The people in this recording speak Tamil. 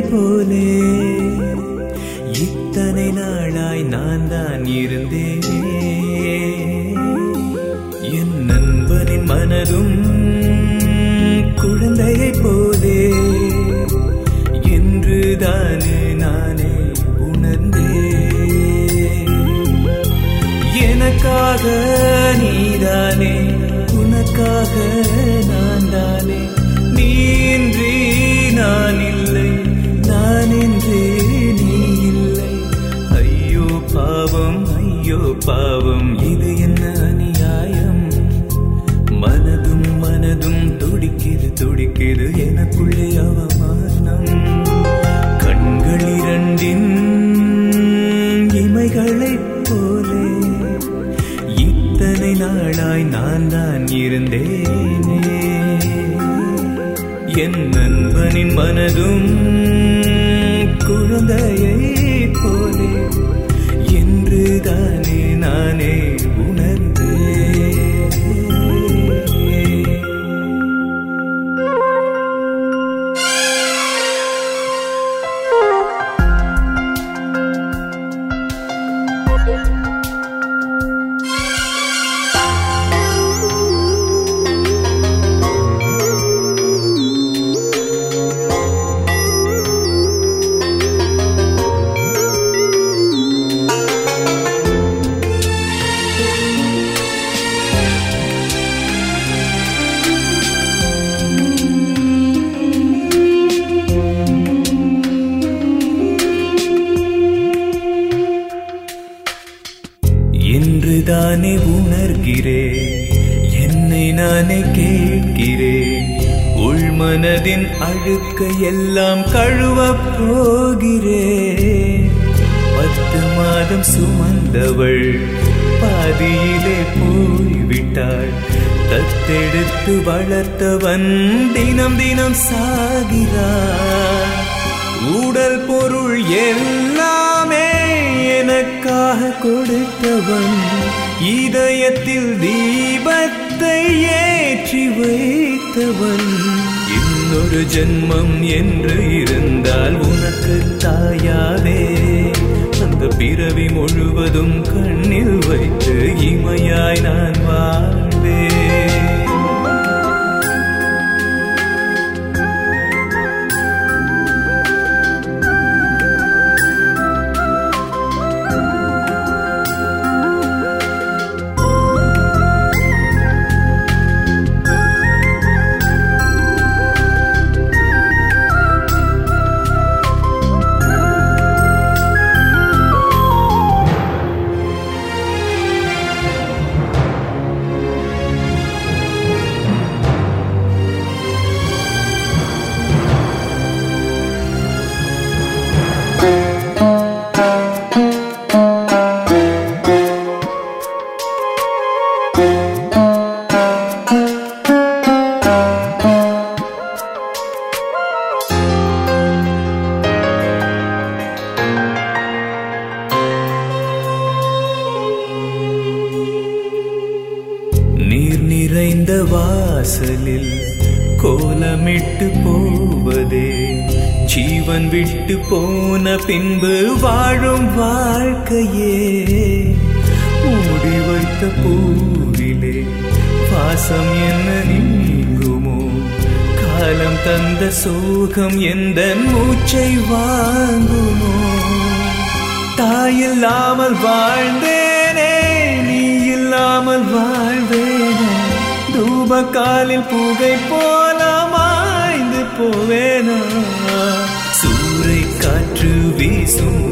போலே இத்தனை நாளாய் நான் தான் இருந்தேனே. என் நண்பனின் மனதும் குழந்தையை போலே என்று தானே நானே உணர்ந்தேன். எனக்காக நீதானே, உனக்காக நான் தானே. நீன்றி நான் இல்லை, நான் என்றே நீ இல்லை. ஐயோ பாவம், ஐயோ பாவம், இது என்ன அநியாயம். மனதும் மனதும் துடிக்குது துடிக்குது எனக்குள்ளே அவமானம். கண்கள் இரண்டின் இமைகளைப் போலே இத்தனை நாளாய் நான் தான் இருந்தேனே. என் நண்பனின் மனதும் குழந்தையை போலே என்று தானே நானே உணர்ந்தேன். என்றுதானே உணர்கிறேன், என்னை நானே கேட்கிறேன். உள்மனதின் அழுக்கை எல்லாம் கழுவப் போகிறேன். 10 மாதம் சுமந்தவள் பாதியிலே போய்விட்டாள். தத்தெடுத்து வளர்த்தவன் தினம் தினம் சாகிறான். உடல் பொருள் எல்லாமே எனக்காக கொடுத்தவன் இதயத்தில் தீபத்தை ஏற்றி வைத்தவன். இன்னொரு ஜென்மம் என்று இருந்தால் உனக்கு தாயாவே அந்த பிறவி முழுவதும் கண்ணில் வைத்து இமையாய் நான் வாழ்வேன். நீர் நிறைந்த வாசலில் கோலமிட்டு போவதே ஜீவன் விட்டு போன பின்பு வாழும் வாழ்க்கையே. மூடி வைத்த பூவிலே வாசம் என்ன நீங்குமோ? காலம் தந்த சோகம் எந்த மூச்சை வாங்குமோ? தாயில்லாமல் வாழ்ந்தேனே, நீ இல்லாமல் வாழ்வேனே. தூபக்காலில் புகை போல மாய்ந்து போவேனா? சூறை காற்று வீசும்